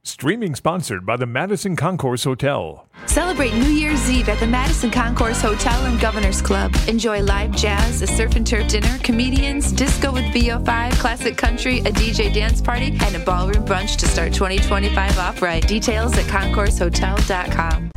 Streaming sponsored by the Madison Concourse Hotel. Celebrate New Year's Eve at the Madison Concourse Hotel and Governor's Club. Enjoy live jazz, a surf and turf dinner, comedians, disco with VO5, classic country, a DJ dance party, and a ballroom brunch to start 2025 off right. Details at concoursehotel.com.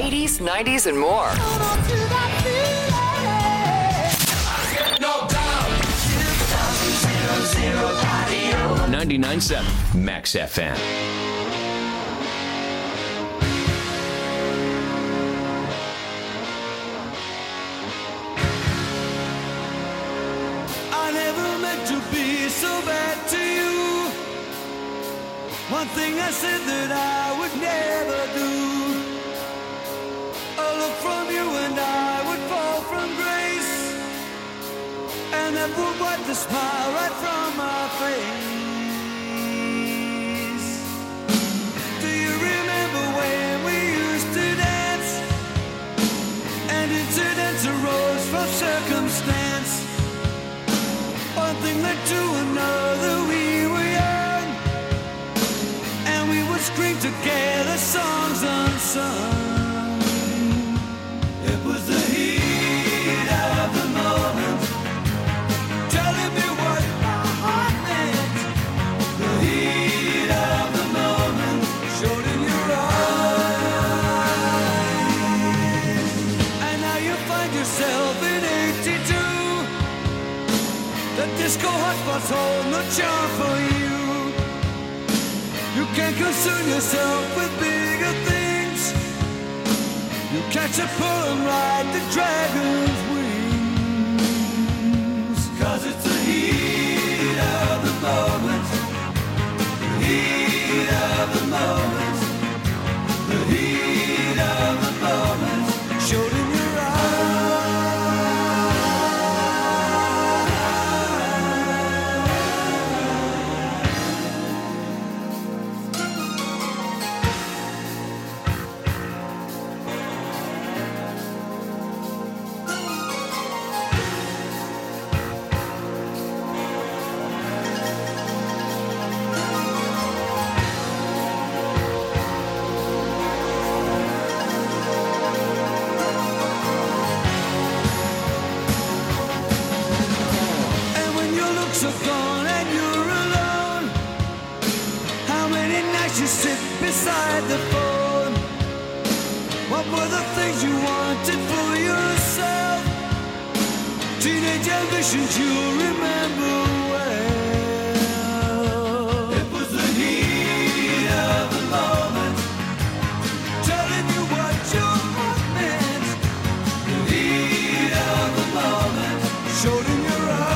80s, 90s, and more. 99.7 Max FM. I never meant to be so bad to you. One thing I said that I would never do. A look from you and I would fall from grace, and that would wipe the smile right from my face. Do you remember when we used to dance, and incidents arose from circumstance? One thing led to another, we were young, and we would scream together songs unsung. It was the heat of the moment, telling me what my heart meant. The heat of the moment showed in your eyes. And now you find yourself in 82. The disco hotspots hold no charm for you. You can't concern yourself with bigger things. You catch a pull and ride the dragon's wings. 'Cause it's the heat of the moment. The heat of the moment. The heat of the moment showed in your are gone and you're alone. How many nights you sit beside the phone? What were the things you wanted for yourself? Teenage ambitions you remember well. It was the heat of the moment, telling you what your heart meant. The heat of the moment showed in your eyes.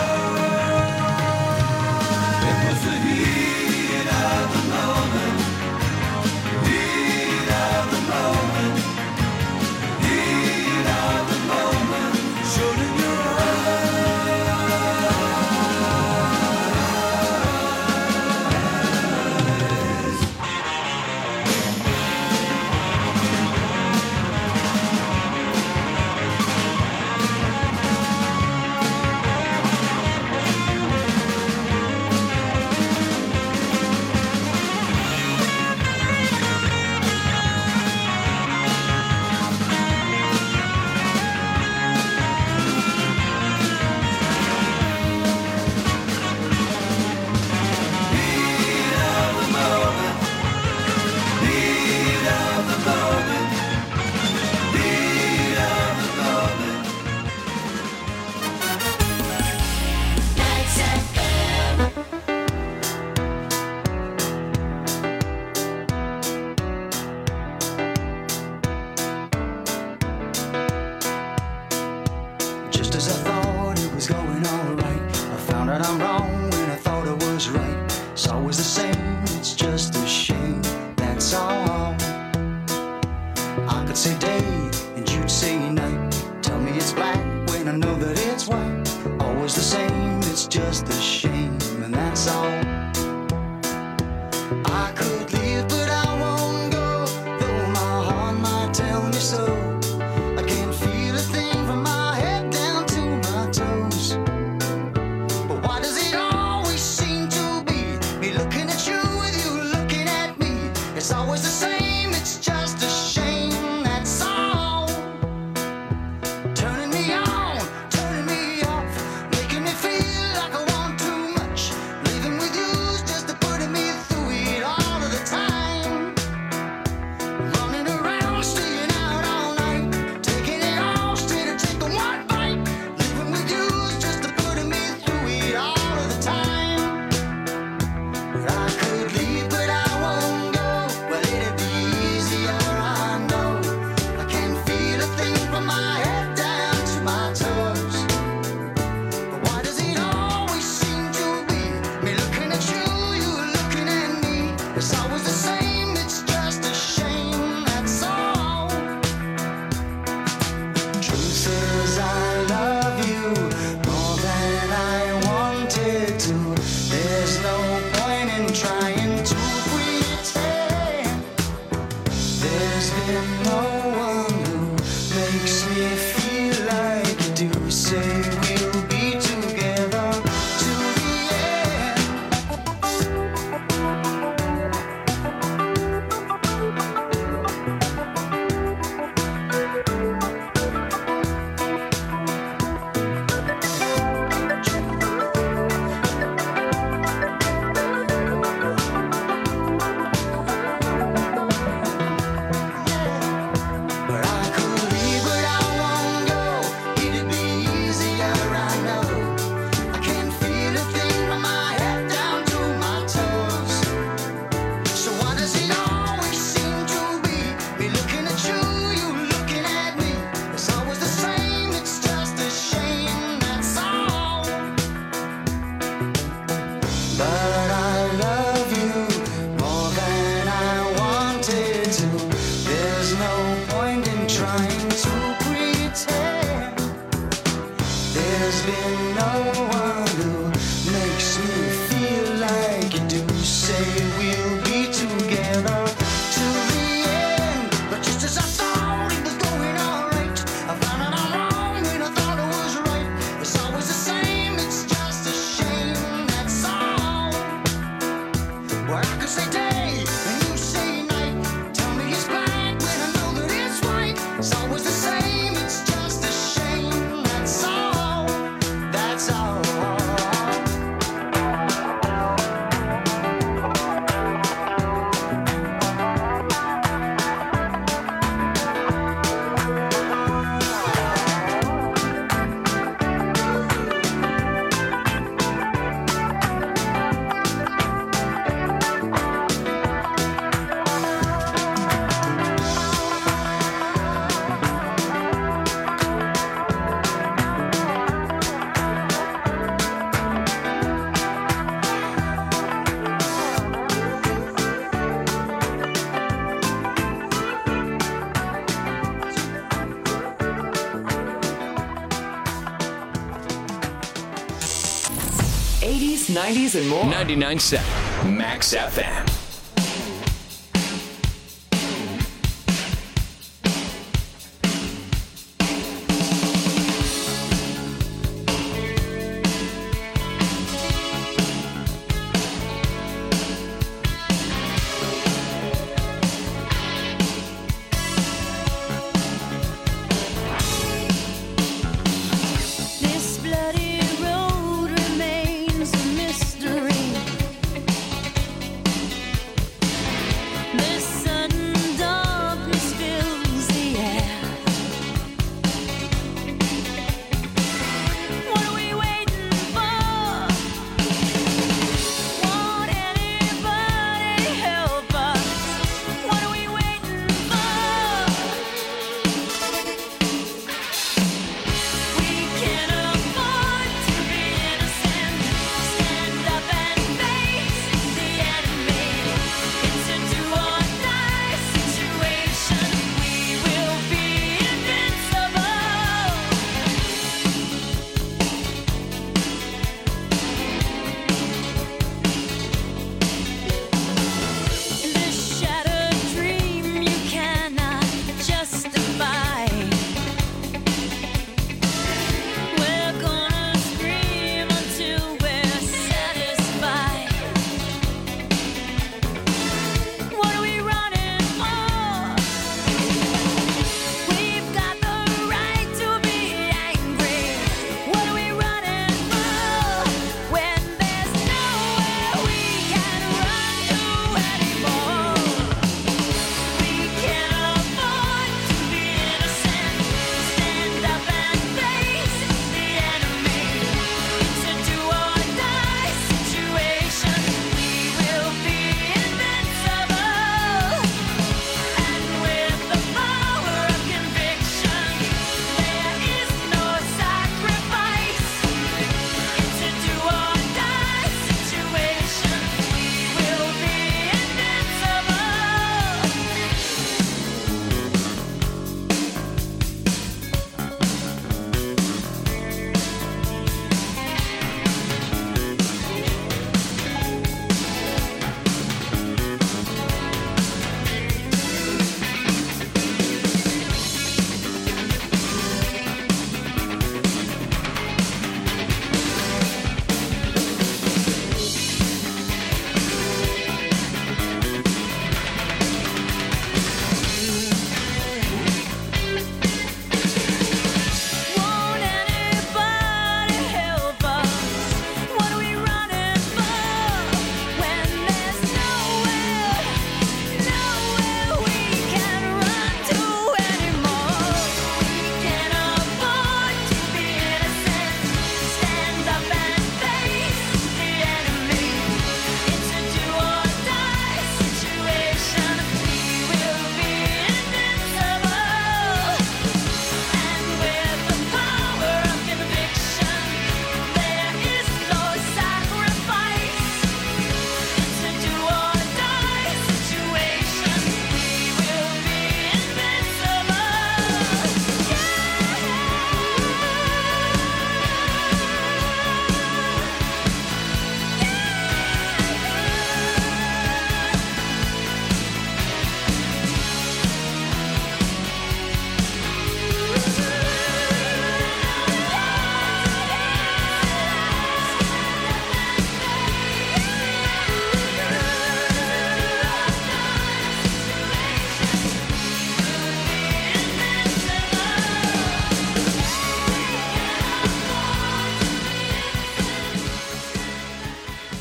With you no point in trying to pretend. There's been no one who makes me feel like you do. Say we'll be together till the end, but just as I thought it was going all right, I found out I'm wrong when I thought it was right. It's always the same, it's just a shame, that's all. Well, I could say day and you say night. Tell me it's black when I know that it's white. It's always the same, it's just a shame, that's all. That's all. '80s, '90s, and more. 99.7 Max FM. This bloody road remains a mystery.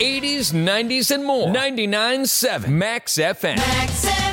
80s, 90s, and more. 99.7 Max FM. Max FM.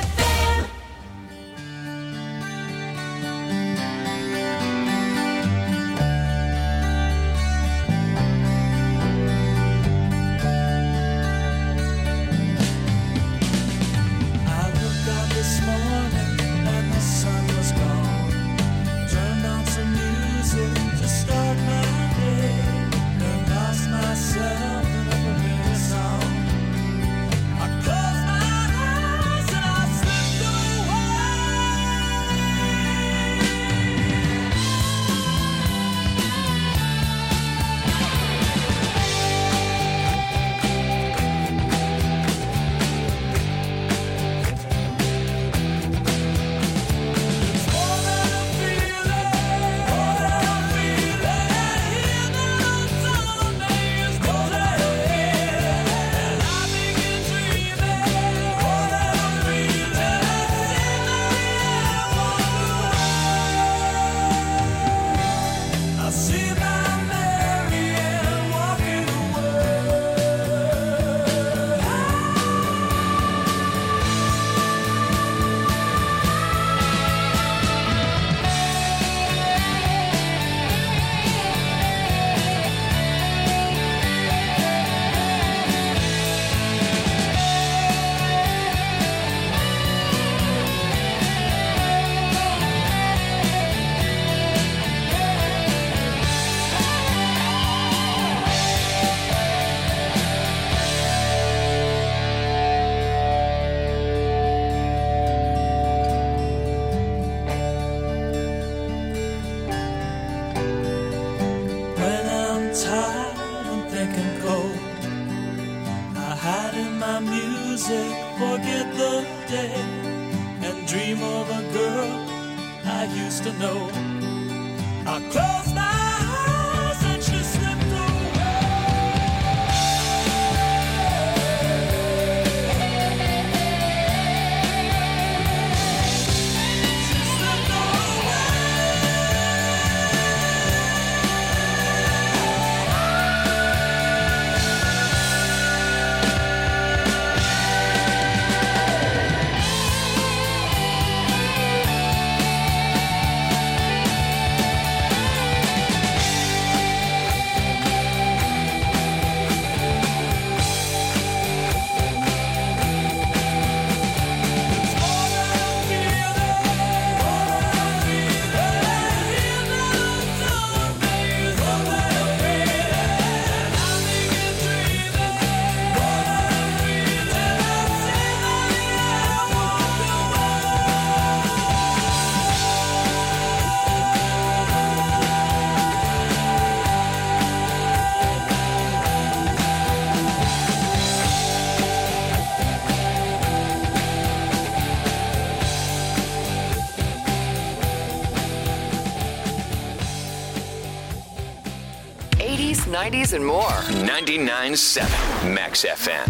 '80s, '90s, and more. 99.7 Max FM.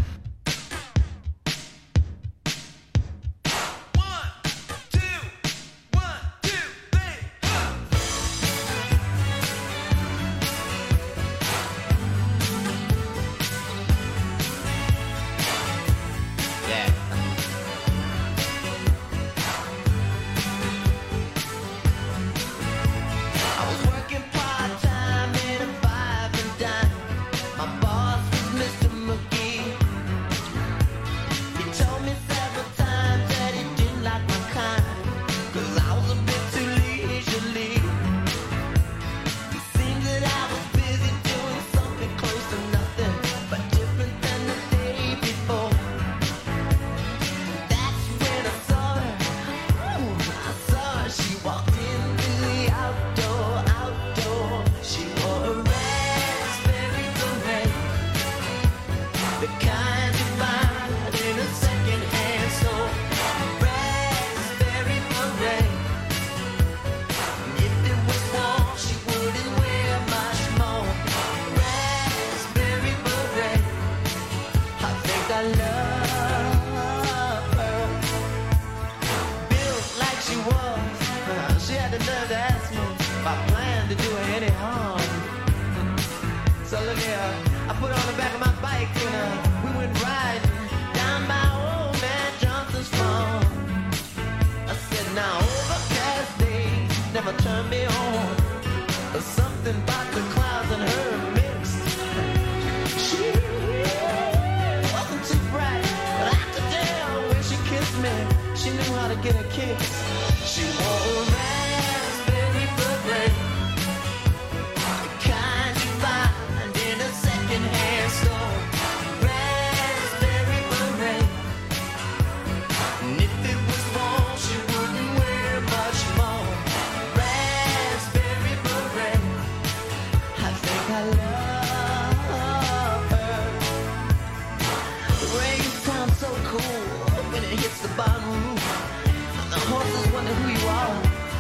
to do her any harm. So look here, I put her on the back of my bike and never turned me on. Something about the clouds and her mixed. She wasn't too bright, but I could tell when she kissed me, she knew how to get a kiss. She wore a raspberry beret, the kind you find in a second-hand store. Raspberry beret, and if it was warm, she wouldn't wear much more. Raspberry beret, I think I love her. The rain sounds so cool when it hits the bottom roof. The horses wonder who you are.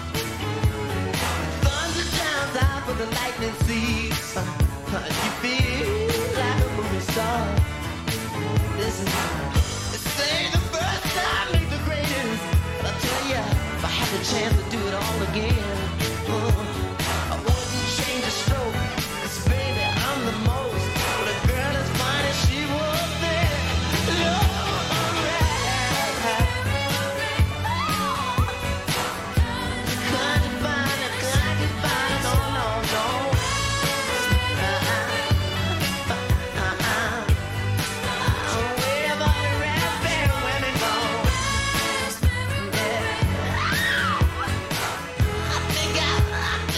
Thunder drowns out for the lightning sees. You feel like a movie star. Listen, they say the first time makes the greatest. But I tell ya, if I had the chance to do it all again, I wouldn't change a stroke. 'Cause baby, I'm the most. But a girl as fine as she was there. I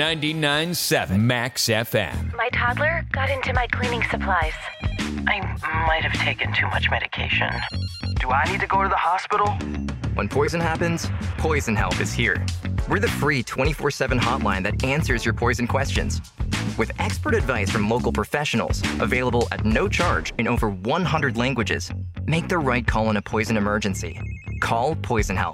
99.7 Max FM. My toddler got into my cleaning supplies. I might have taken too much medication. Do I need to go to the hospital? When poison happens, Poison Help is here. We're the free 24/7 hotline that answers your poison questions. With expert advice from local professionals, available at no charge in over 100 languages, make the right call in a poison emergency. Call Poison Help.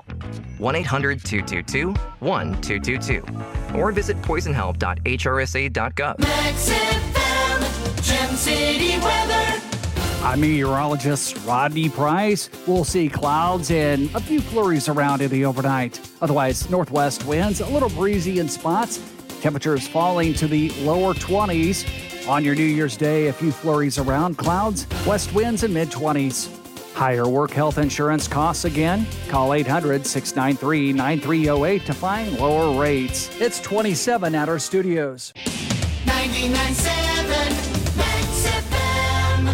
1-800-222-1222. Or visit poisonhelp.hrsa.gov. Max FM, Gem City weather. I'm meteorologist Rodney Price. We'll see clouds and a few flurries around in the overnight. Otherwise, northwest winds, a little breezy in spots. Temperatures falling to the lower 20s. On your New Year's Day, a few flurries around, clouds, west winds in mid-20s. Higher work health insurance costs again? Call 800-693-9308 to find lower rates. It's 27 at our studios. 99.7 Max FM.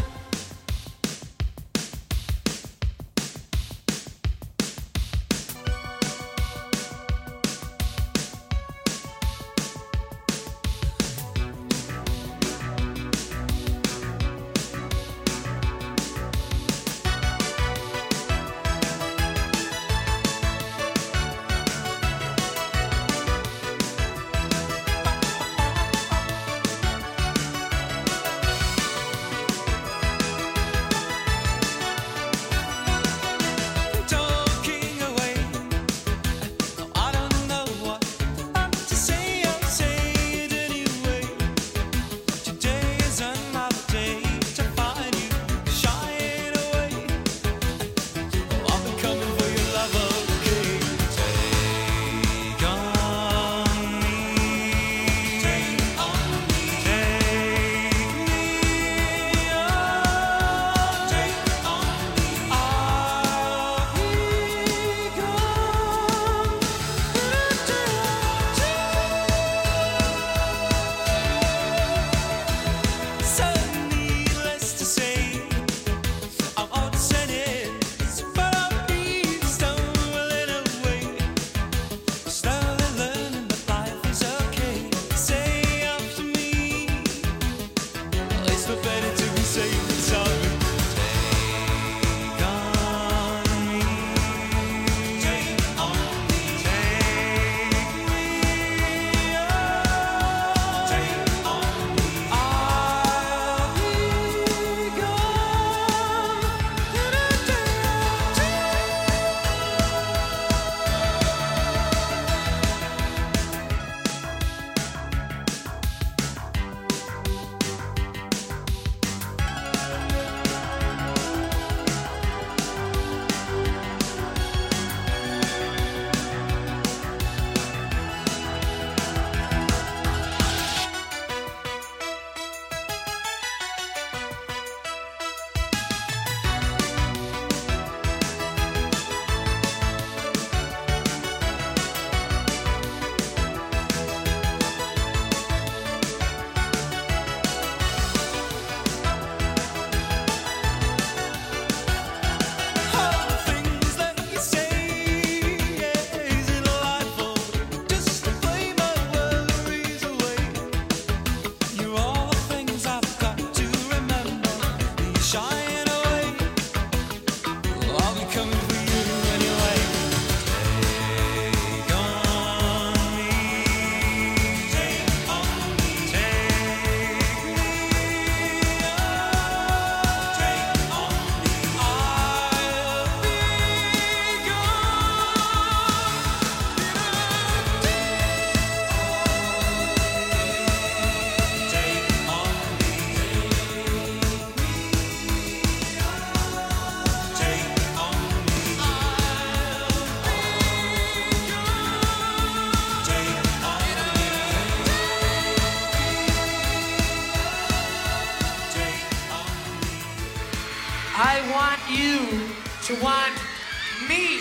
I want you to want me.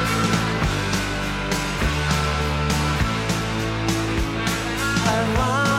I want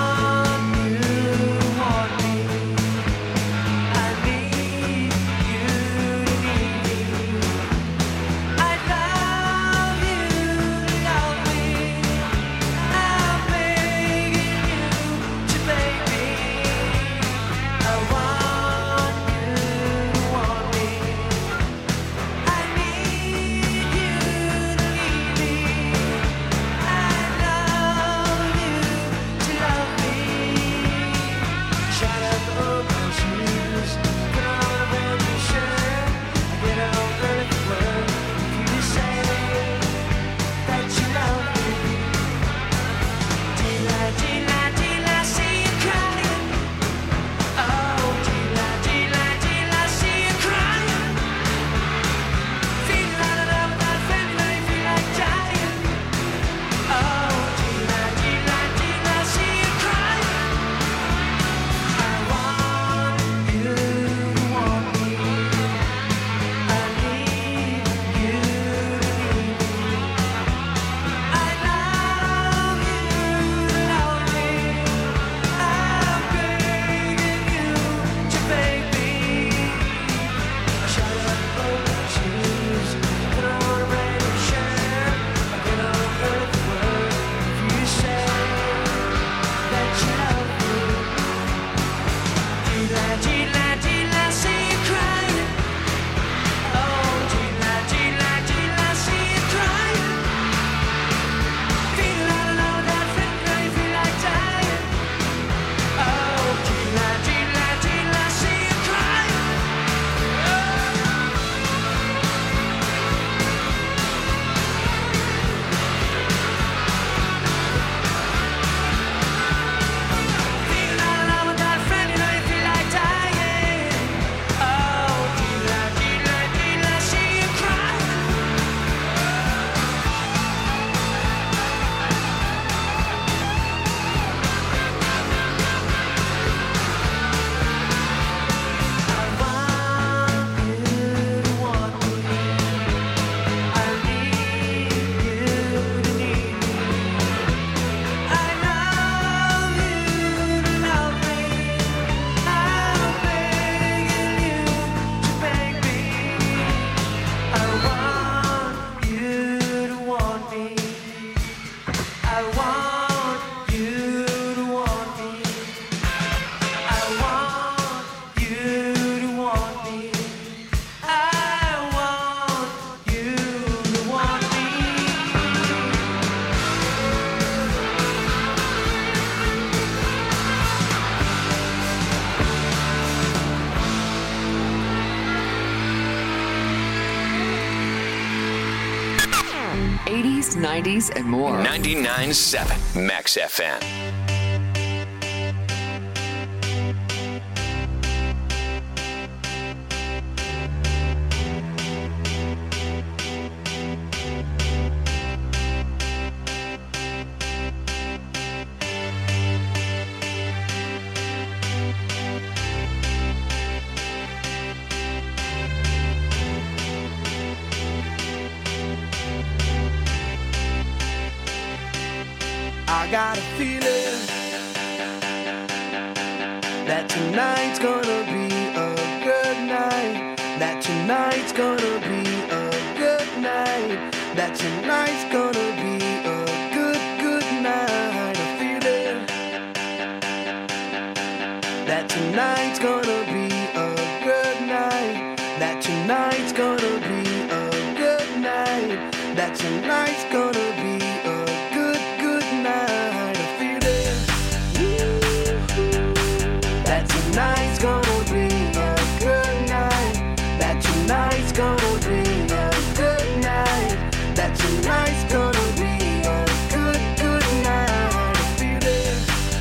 80s, 90s, and more. 99.7 Max FM. I got a feeling that tonight's gonna be a good night. That tonight's gonna be a good night. That tonight's gonna be a good, good night. A feeling that tonight's gonna be a good night. That tonight's gonna be a good night. That tonight's gonna be a good, good night. A feeling that tonight's gonna be a good night. That tonight's gonna be a good night. That tonight's gonna be a good, good night. A feeling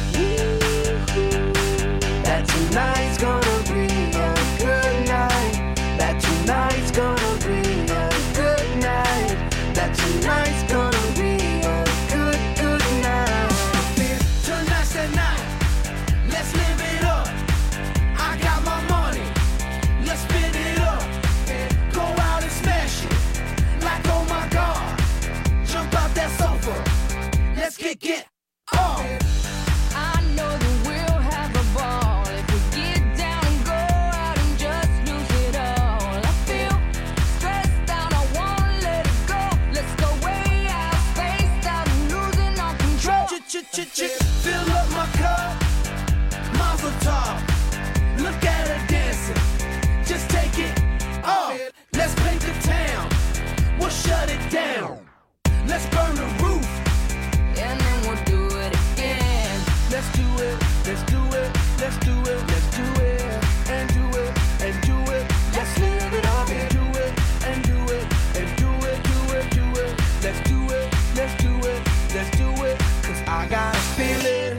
that tonight's gonna be a good night. That tonight's gonna be a good night. That tonight's gonna be a good, good night. Tonight's the night. Let's live it up. I got my money. Let's spin it up. Go out and smash it. Like, oh my God. Jump out that sofa. Let's get off. I know that we'll have a ball if we get down and go out and just lose it all. I feel stressed out, I wanna let it go. Let's go way out, spaced out, and losing all control. Fill up my cup. Mazel tov. Look at her dancing. Just take it off. Let's paint the town. We'll shut it down. Let's burn the roof. And then we'll do it again. Let's do it. Let's do it. Let's do it. Let's do it. And do it. And do it. Let's live it up and do it. And do it. And do it. Do it. Do it. Let's do it. Let's do it. Let's do it. 'Cause I got a feeling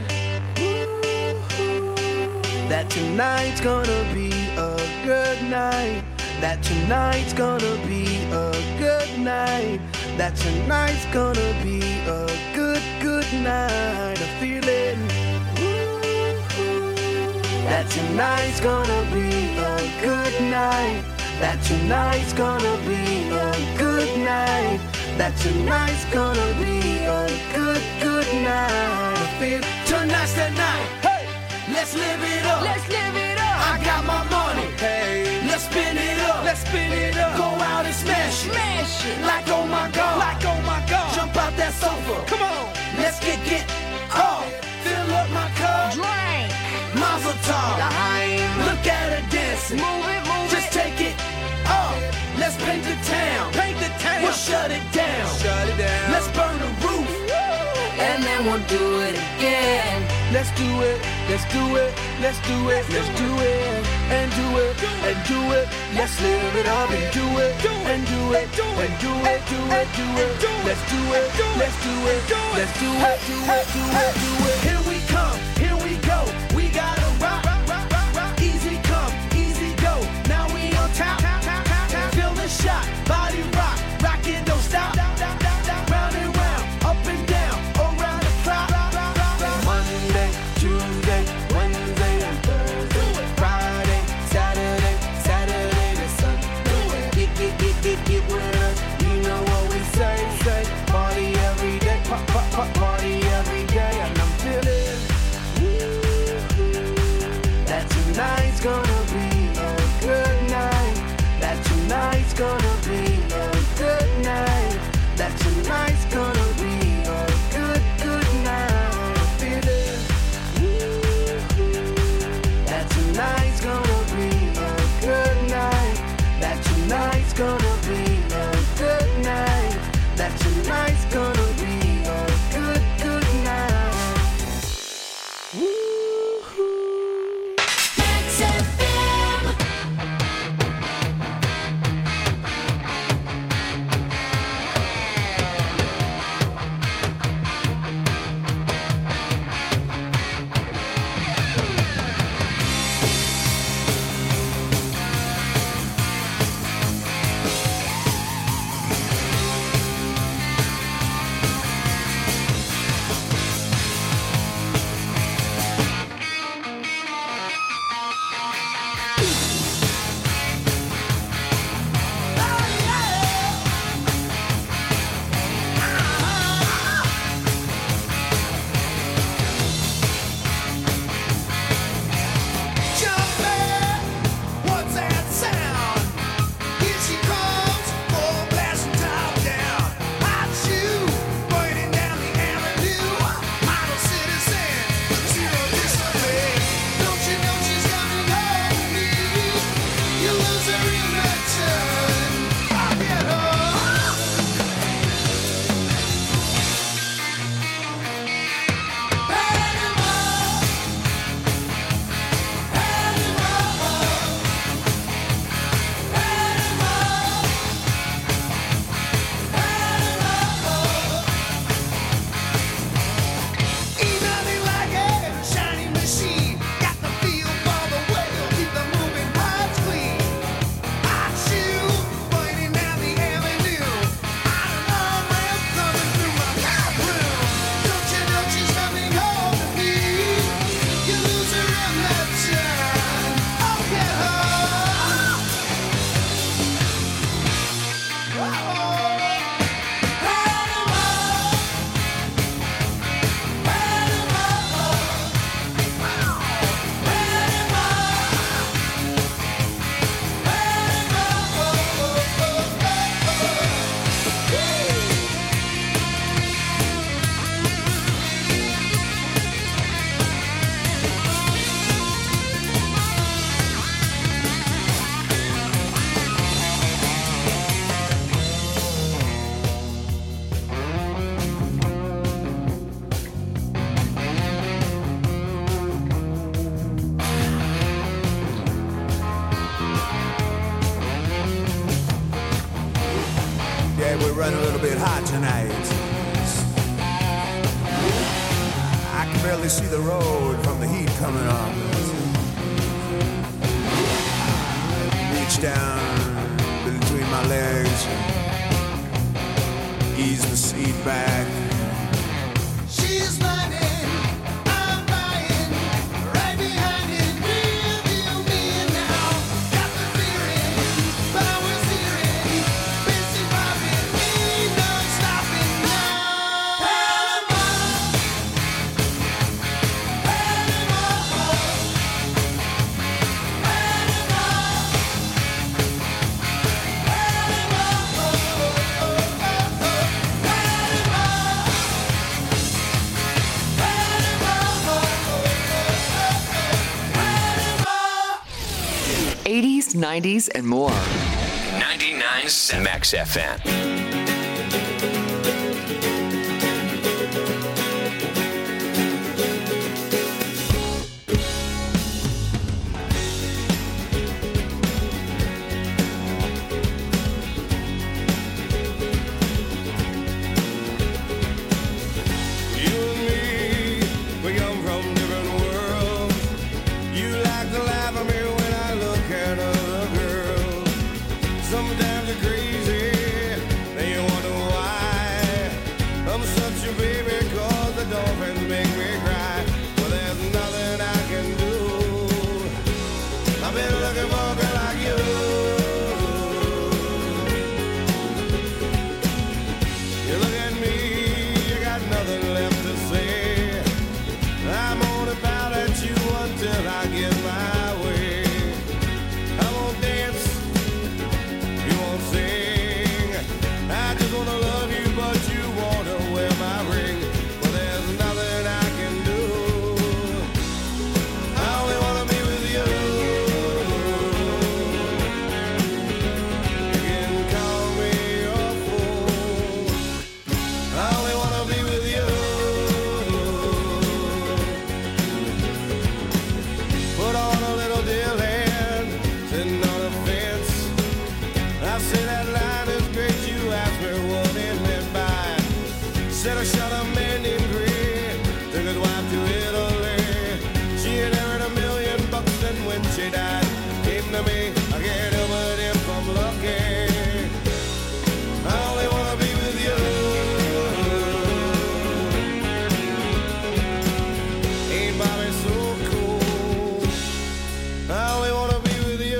that tonight's gonna be a good night. That tonight's gonna be a good night. That tonight's gonna be a good, good night. A feeling that tonight's gonna be a good night. That tonight's gonna be a good night. That tonight's gonna be a good, good night. I feel tonight's the night. Hey, let's live it up. Let's live it up. I got my money. Hey, let's spin it up. Let's spin it up. Go out and smash it. Smash it. Like, oh my God. Like, oh my God. Jump out that sofa. Come on. Let's get off. Fill up my cup. Drink. Mazel tov. Look at her dancing. Move it, move Just it. take it off. Let's paint the town. Paint the town. We'll shut it down. Shut it down. Let's burn the roof. And then we'll do it again. Let's do it. Let's do it. Let's do it. Let's do it. And do it. And do it. Let's live it up and do it. And do it. And do it. Do it. Do it. Let's do it. Let's do it. Let's do it. Do it. Do it. Do it. Here we come. Here we go. We gotta rock. Easy come. Easy go. Now we on top. Feel the shot. Body rock. Rock it. Don't stop. Round and round. Up and down. Around the clock. Monday, Tuesday, Wednesday, and Thursday. Friday, Saturday, Saturday to Sunday. Get with us. You know what we say. Party every day. Party every day. And I'm feeling We're running a little bit hot tonight. I can barely see the road from the heat coming on. Reach down between my legs, ease the seat back. She's running, I'm buying, right behind it, with you, me now. Got the feeling, powers hearing, busy popping, ain't no stopping now. Panama, Panama, '80s, '90s, and more. 99.7 Max FM. Sometimes you're crazy, then you wonder why. I'm such a baby, 'cause the dolphins make me cry. Well, there's nothing I can do. I've been looking for a girl like you. You look at me, you got nothing left to say. I'm only bound at you until I get my way. I won't dance, you won't sing. I just wanna love you, but you wanna wear my ring. Well, there's nothing I can do. I only wanna be with you. You can call me your fool. I only wanna be with you. Put on a little deal hand, sitting on a fence. I say that line is great, you asked me what it meant by. Said I shot a man named Green, took his wife to Italy. She inherited $1 million, and when she died, came to me. I can't help it if I'm lucky. I only wanna be with you. Ain't Bobby so cool? I only wanna be with you.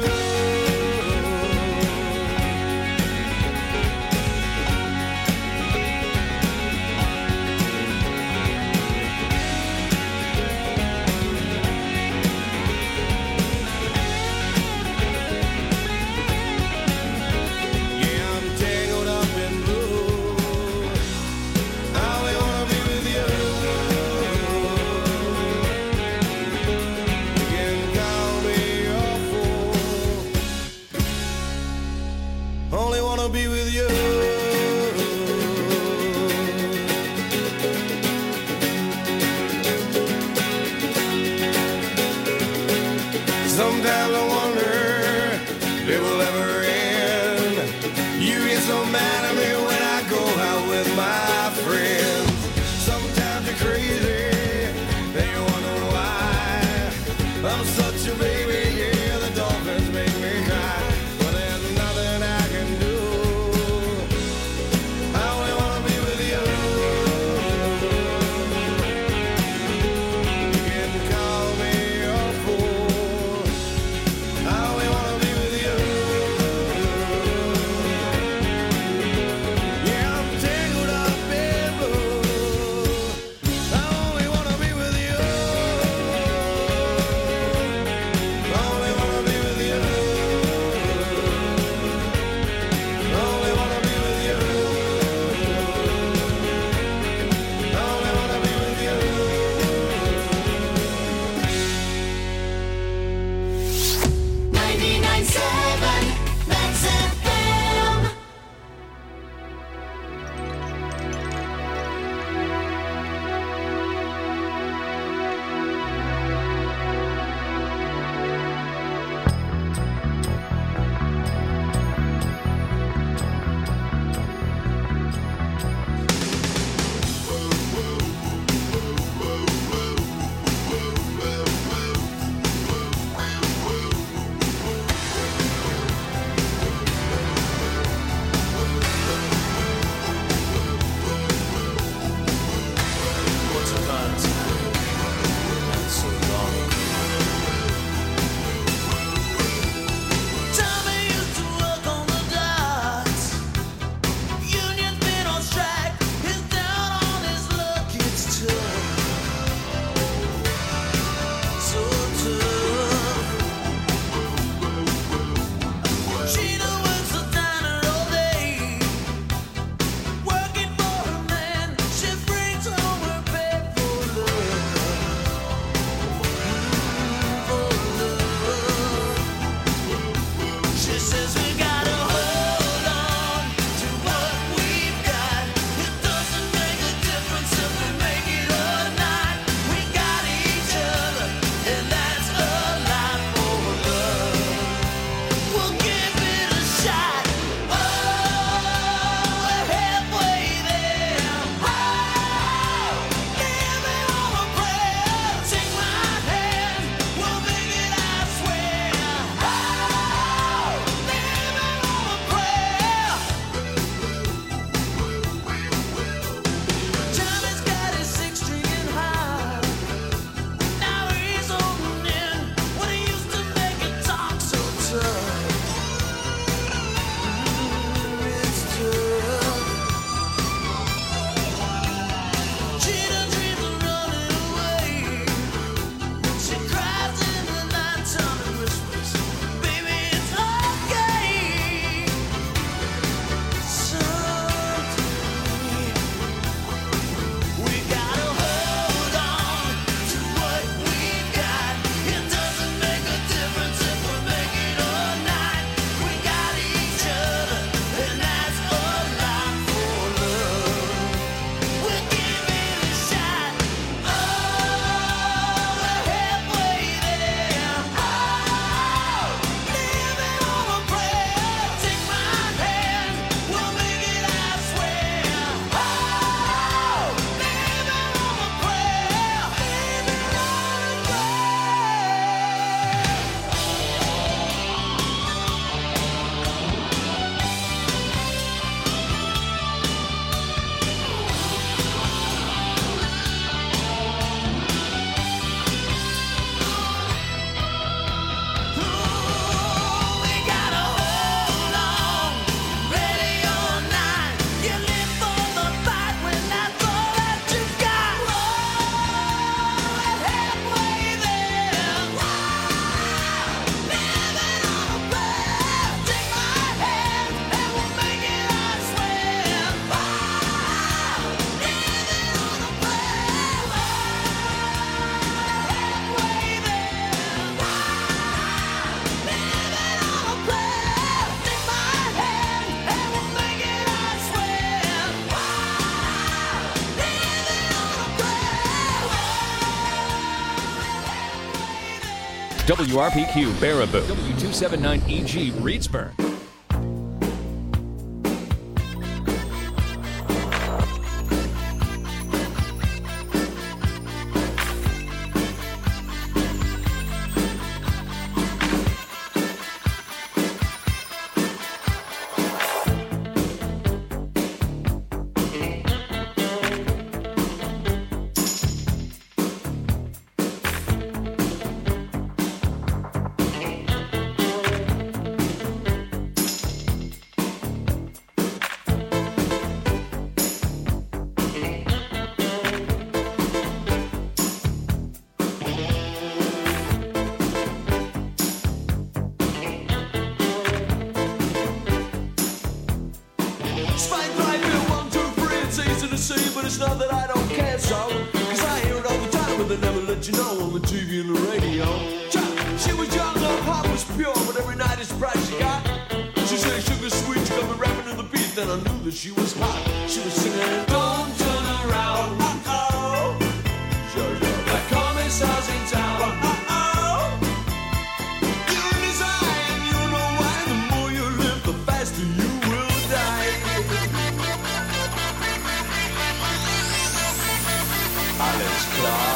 WRPQ Baraboo, W279EG Reedsburg. Spike right here, 1, 2, 3, it's easy to see, but it's not that I don't care so. Cause I hear it all the time, but they never let you know on the TV and the radio. She was young, her heart was pure, but every night it's bright she got. She said sugar sweet, she got me rapping to the beat, then I knew that she was hot. She was singing, don't turn around, uh-oh. Like commissars in town, uh-oh. You're in his eye, and you know why. The more you live, the faster you will die. Alex Clark.